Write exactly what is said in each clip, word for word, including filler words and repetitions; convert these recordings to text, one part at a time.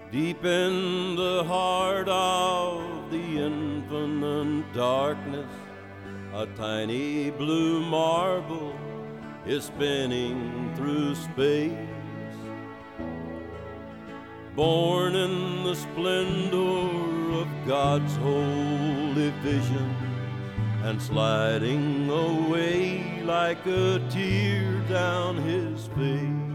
Deep in the heart of the infinite darkness, a tiny blue marble is spinning through space. Born in the splendor of God's holy vision and sliding away like a tear down his face.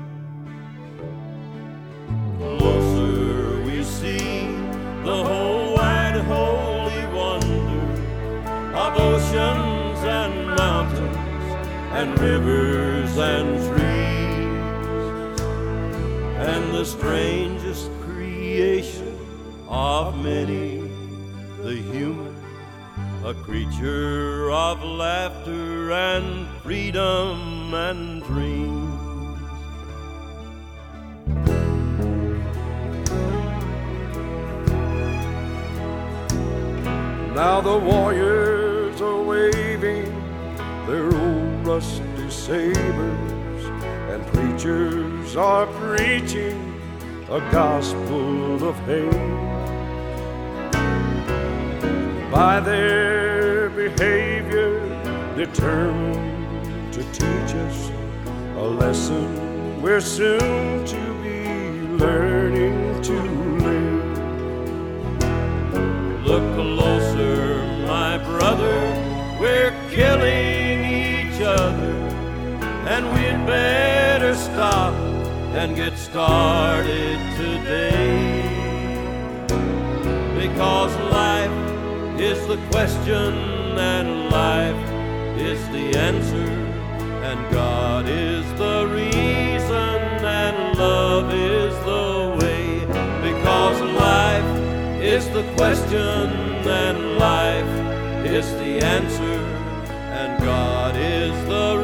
Closer we see the whole wide holy wonder of oceans and mountains and rivers and trees, and the strangest creation of many, the human, a creature of laughter and freedom and dreams. Now the warriors are waving their old rusty sabers, and preachers are preaching a gospel of hate. By their behavior determined to teach us a lesson we're soon to be learning to live. Look closer, my brother, we're killing each other, and we'd better stop and get started today, because life is the question and life is the answer, and God is the reason and love is the way, because life is the question and life is the answer, and God is the